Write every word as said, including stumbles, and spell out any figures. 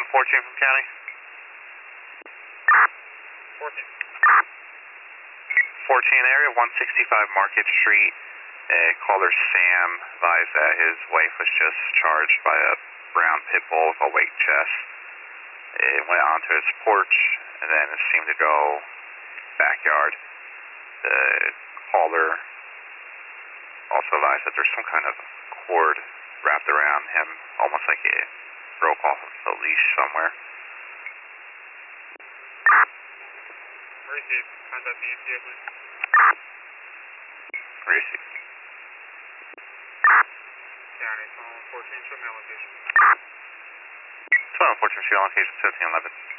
fourteen from county. fourteen. fourteen area, one sixty-five Market Street. Uh, caller Sam advised that his wife was just charged by a brown pit bull with a white chest. It went onto his porch, and then it seemed to go backyard. The caller also advised that there's some kind of cord wrapped around him, almost like it broke off of the leash somewhere. Received. Contact the E P A, please. Received. County, phone fourteen, show me location. twelve fourteen, show location, seventeen eleven.